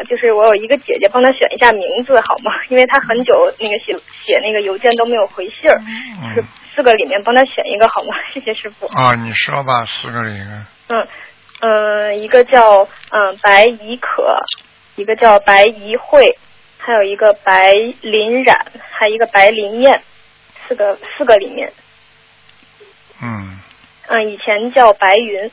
就是我有一个姐姐，帮她选一下名字好吗？因为她很久那个写那个邮件都没有回信儿，就是4个里面帮她选一个好吗？谢谢师傅。 啊，你说吧，4个里面。 一个叫白怡可，一个叫白怡慧，还有一个白林冉，还有一个白林燕，4个里面。以前叫白云。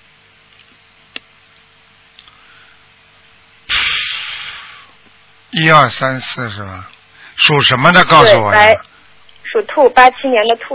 1、2、3、4是吧？属什么的？告诉我。 对，属兔，87年的兔。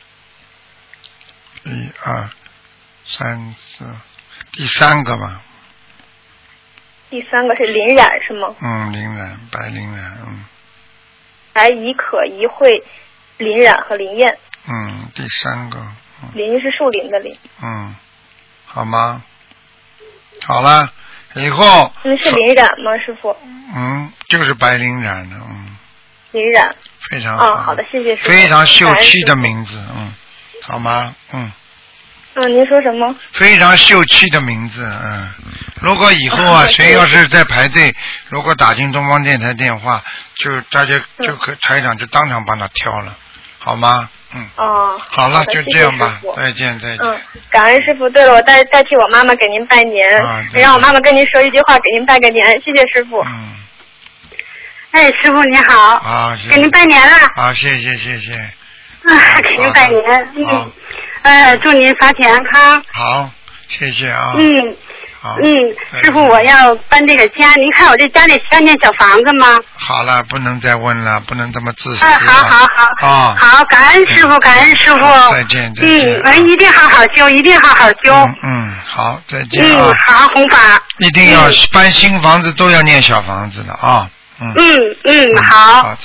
1、2、3、4，第3个吧。 第3个是林冉是吗？ 林冉，白林冉， 白怡可、怡慧、林冉和林燕。 第3个。 林是树林的林。 好吗？好了，以后。 是林冉吗，师傅？ 就是白林冉的， 林冉。 非常好。 好的，谢谢师傅。 非常秀气的名字，好吗？ 您说什么？ 非常秀气的名字，如果以后谁要是在排队，如果打进东方电台电话，就大家台长就当场帮他挑了，好吗？好了，就这样吧，再见。 感恩师傅。对了，我代替我妈妈给您拜年，让我妈妈跟您说一句话，给您拜个年，谢谢师傅。 师傅你好。给您拜年了。 谢谢。 给您拜年。祝您法体安康。 好，谢谢啊。 师傅，我要搬这个家，您看我这家里需要念小房子吗？ 好了，不能再问了，不能这么自私。 好，感恩师傅，感恩师傅。 再见。 一定好好修，一定好好修。 好，再见好，弘法。 一定要搬新房子都要念小房子的啊。 好。